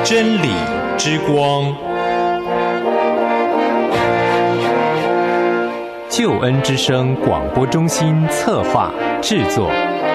真理之光，救恩之声广播中心策划制作。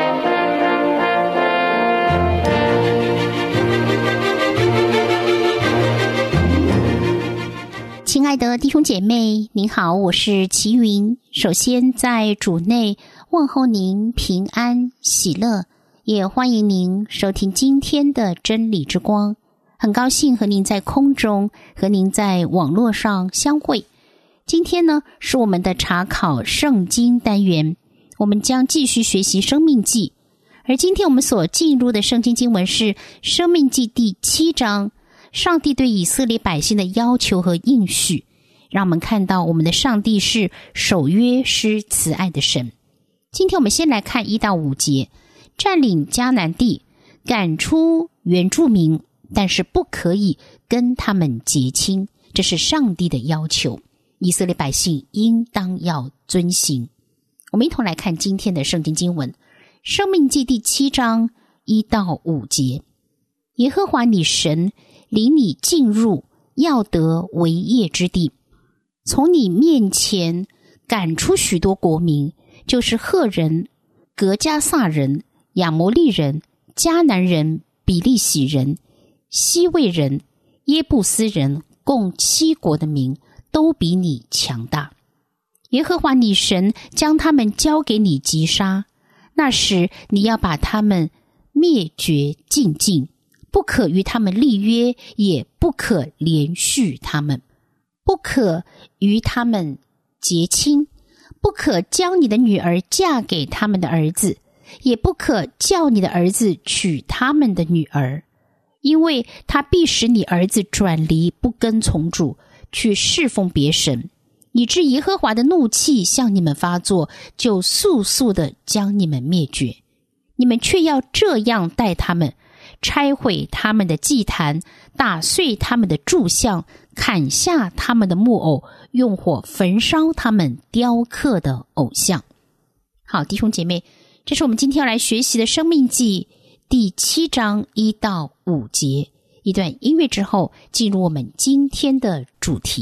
亲爱的弟兄姐妹，您好，我是齐云。首先在主内问候您平安喜乐，也欢迎您收听今天的真理之光。很高兴和您在空中，和您在网络上相会。今天呢，是我们的查考圣经单元，我们将继续学习生命记。而今天我们所进入的圣经经文是生命记第7章，上帝对以色列百姓的要求和应许，让我们看到我们的上帝是守约施慈爱的神。今天我们先来看1到5节，占领迦南地，赶出原住民，但是不可以跟他们结亲，这是上帝的要求，以色列百姓应当要遵行。我们一同来看今天的圣经经文，生命记第7章1到5节，耶和华你神领你进入要得为业之地，从你面前赶出许多国民，就是赫人、革迦撒人、亚摩利人、迦南人、比利洗人、西魏人、耶布斯人，共7国的民，都比你强大。耶和华你神将他们交给你击杀，那时你要把他们灭绝尽尽，不可与他们立约，也不可连续他们，不可与他们结亲，不可将你的女儿嫁给他们的儿子，也不可叫你的儿子娶他们的女儿，因为他必使你儿子转离，不跟从主，去侍奉别神，以致耶和华的怒气向你们发作，就速速的将你们灭绝。你们却要这样待他们，拆毁他们的祭坛，打碎他们的柱像，砍下他们的木偶，用火焚烧他们雕刻的偶像。好，弟兄姐妹，这是我们今天要来学习的生命记第7章1到5节。一段音乐之后，进入我们今天的主题。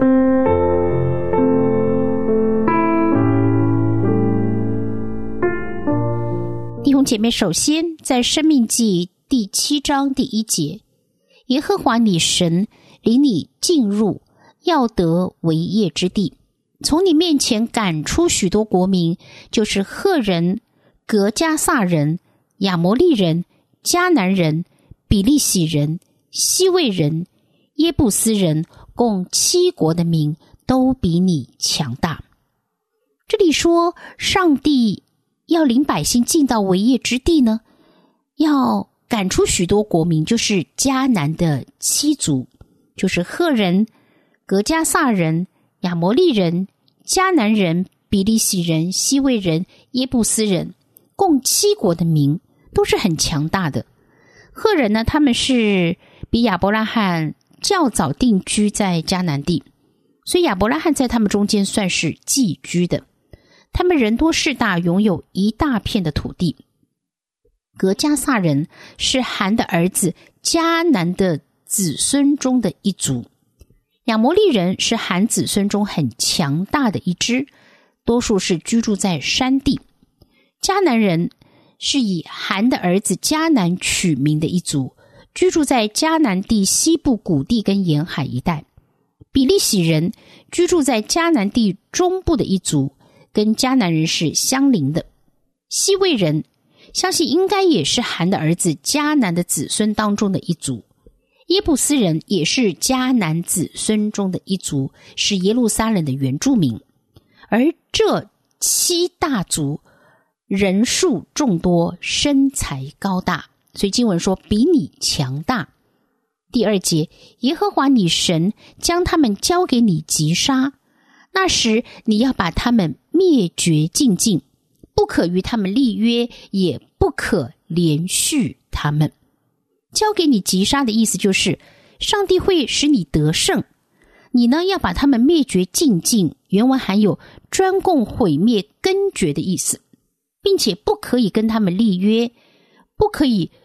弟兄姐妹，首先在生命记第7章第1节，耶和华你神领你进入要得为业之地，从你面前赶出许多国民，就是赫人、革迦撒人、亚摩利人、迦南人、比利洗人、西魏人、耶布斯人，共7国的民，都比你强大。这里说上帝要领百姓进到为业之地呢，要赶出许多国民，就是迦南的7族，就是赫人、革迦撒人、亚摩利人、迦南人、比利洗人、西魏人、耶布斯人，共7国的民，都是很强大的。赫人呢，他们是比亚伯拉罕较早定居在迦南地，所以亚伯拉罕在他们中间算是寄居的。他们人多势大，拥有一大片的土地。革迦撒人是含的儿子迦南的子孙中的一族，亚摩利人是含子孙中很强大的一支，多数是居住在山地。迦南人是以含的儿子迦南取名的一族，居住在迦南地西部谷地跟沿海一带。比利洗人居住在迦南地中部的一族，跟迦南人是相邻的。西魏人相信应该也是含的儿子迦南的子孙当中的一族。耶布斯人也是迦南子孙中的一族，是耶路撒冷的原住民。而这7大族人数众多，身材高大，所以经文说比你强大。第2节，耶和华你神将他们交给你击杀，那时你要把他们灭绝尽尽，不可与他们立约，也不可连续他们。交给你击杀的意思就是上帝会使你得胜，你呢要把他们灭绝尽尽，原文含有专供毁灭根绝的意思，并且不可以跟他们立约，不可以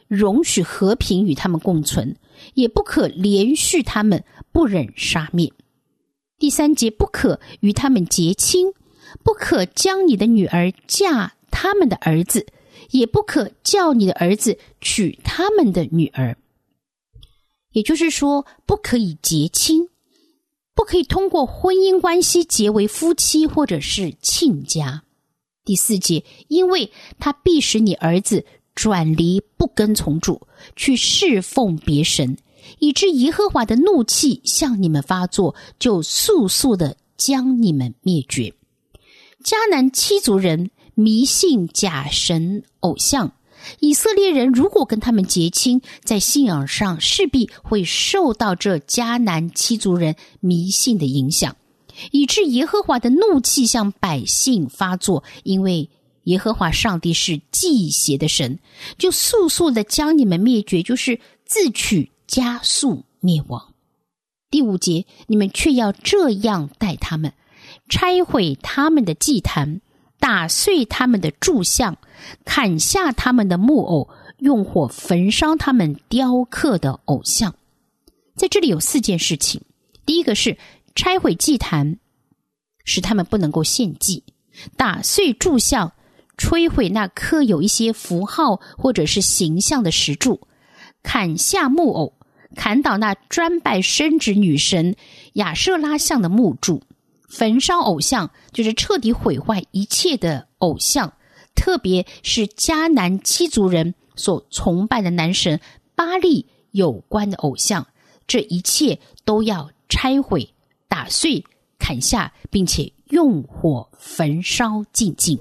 容许和平与他们共存，也不可连续他们，不忍杀灭。第3节，不可与他们结亲，不可将你的女儿嫁他们的儿子，也不可叫你的儿子娶他们的女儿。也就是说，不可以结亲，不可以通过婚姻关系结为夫妻或者是亲家。第4节，因为他必使你儿子转离不跟从主，去侍奉别神，以致耶和华的怒气向你们发作，就速速的将你们灭绝。迦南7族人迷信假神偶像，以色列人如果跟他们结亲，在信仰上势必会受到这迦南7族人迷信的影响，以致耶和华的怒气向百姓发作，因为耶和华上帝是忌邪的神，就速速的将你们灭绝，就是自取加速灭亡。第5节，你们却要这样待他们，拆毁他们的祭坛，打碎他们的柱像，砍下他们的木偶，用火焚烧他们雕刻的偶像。在这里有4件事情。第一个是拆毁祭坛，使他们不能够献祭；打碎柱像，摧毁那刻有一些符号或者是形象的石柱；砍下木偶，砍倒那专拜生殖女神亚舍拉像的木柱；焚烧偶像，就是彻底毁坏一切的偶像，特别是迦南7族人所崇拜的男神巴力有关的偶像，这一切都要拆毁、打碎、砍下，并且用火焚烧净尽。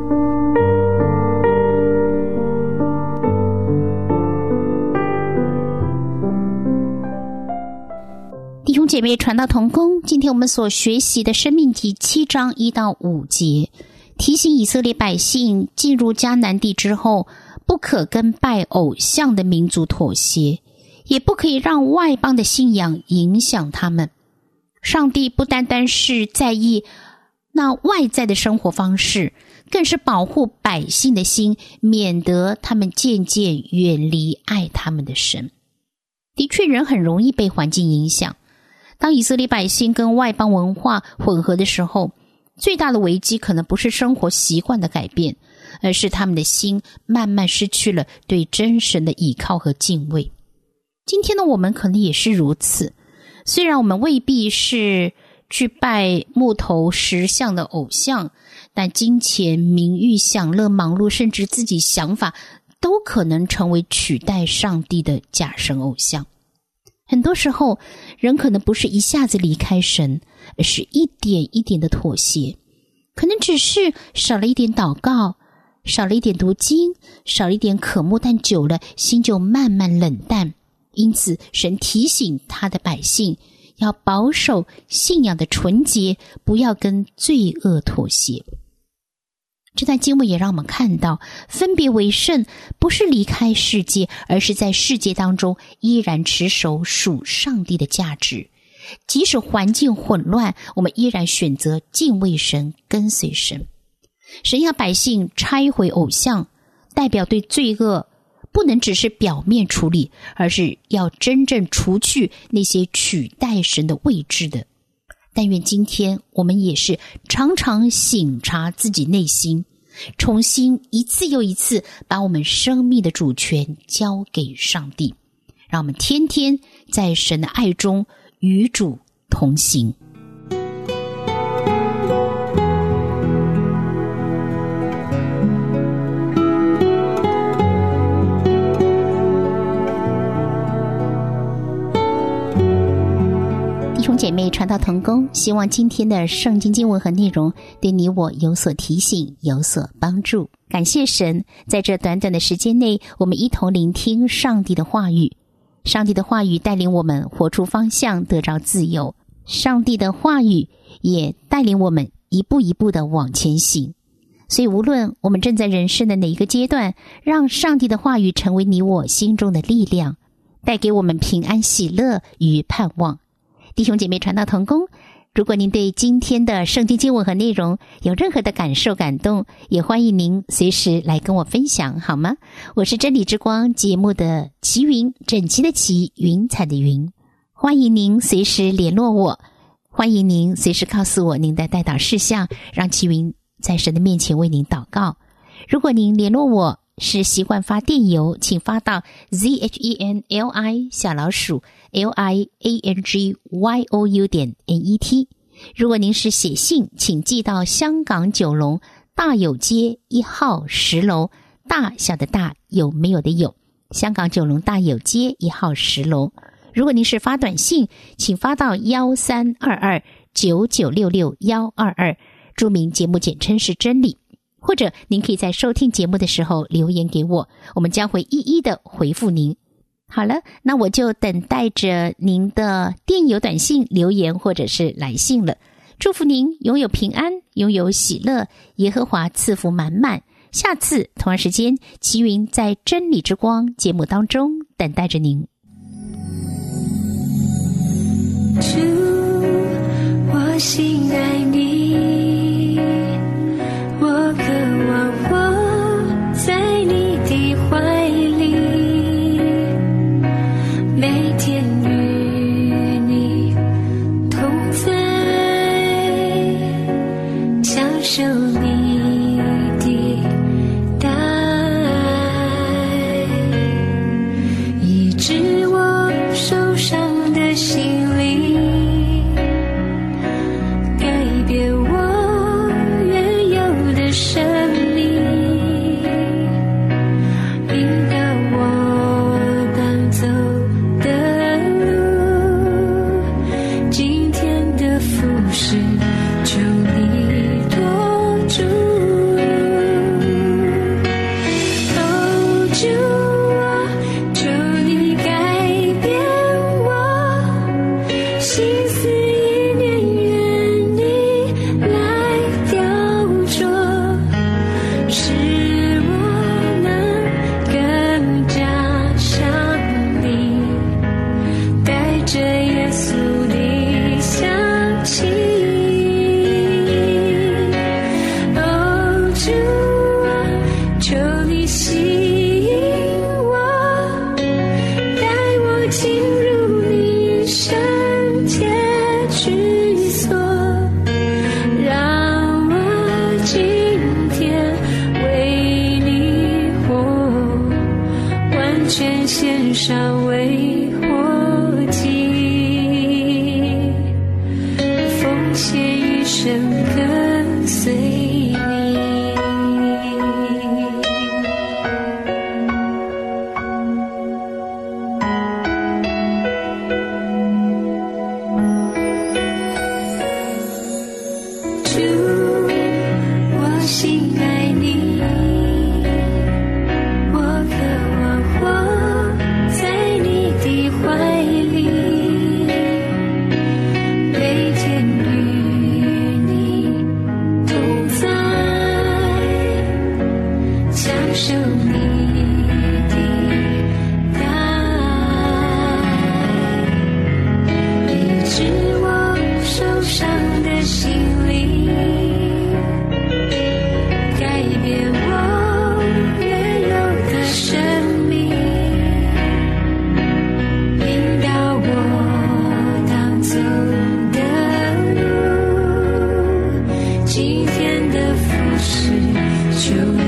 弟兄姐妹，传道同工，今天我们所学习的申命记7章1到5节，提醒以色列百姓进入迦南地之后，不可跟拜偶像的民族妥协，也不可以让外邦的信仰影响他们。上帝不单单是在意那外在的生活方式，更是保护百姓的心，免得他们渐渐远离爱他们的神。的确，人很容易被环境影响。当以色列百姓跟外邦文化混合的时候，最大的危机可能不是生活习惯的改变，而是他们的心慢慢失去了对真神的倚靠和敬畏。今天的我们可能也是如此，虽然我们未必是去拜木头石像的偶像，但金钱、名誉、享乐、忙碌，甚至自己想法，都可能成为取代上帝的假神偶像。很多时候，人可能不是一下子离开神，而是一点一点的妥协，可能只是少了一点祷告，少了一点读经，少了一点渴慕，但久了心就慢慢冷淡。因此神提醒他的百姓要保守信仰的纯洁，不要跟罪恶妥协。这段经文也让我们看到，分别为圣不是离开世界，而是在世界当中依然持守属上帝的价值。即使环境混乱，我们依然选择敬畏神，跟随神。神要百姓拆毁偶像，代表对罪恶不能只是表面处理，而是要真正除去那些取代神的位置的。但愿今天我们也是常常省察自己内心，重新一次又一次把我们生命的主权交给上帝，让我们天天在神的爱中与主同行。弟兄姐妹，传道同工，希望今天的圣经经文和内容对你我有所提醒，有所帮助。感谢神，在这短短的时间内，我们一同聆听上帝的话语。上帝的话语带领我们活出方向，得着自由。上帝的话语也带领我们一步一步的往前行。所以无论我们正在人生的哪一个阶段，让上帝的话语成为你我心中的力量，带给我们平安喜乐与盼望。弟兄姐妹，传道同工， 如果您对今天的圣经经文和内容有任何的感受感动，也欢迎您随时来跟我分享，好吗？我是真理之光节目的齐云，整齐的齐，云彩的云。欢迎您随时联络我，欢迎您随时告诉我您的代祷事项，让齐云在神的面前为您祷告。如果您联络我是习惯发电邮，请发到 zhenli_liangyou.net。 如果您是写信，请寄到香港九龙大有街1号10楼，大小的大，有没有的有，香港九龙大有街1号10楼。如果您是发短信，请发到132299666122，注明节目简称是真理，或者您可以在收听节目的时候留言给我，我们将会一一的回复您。好了，那我就等待着您的电邮、短信、留言或者是来信了。祝福您拥有平安，拥有喜乐，耶和华赐福满满。下次同样时间，齐云在真理之光节目当中等待着您。 主，我心爱你，我渴望我在你的怀里，每天与你同在，享受你的大爱，医治我受伤的心灵，上为活祭，奉献一生跟随你。主，我心爱你，我渴望活在你的怀里，每天与你同在，享受你的大爱，医治我受伤的心灵，改变我原有的生命，引导我当走的路，今天的服事就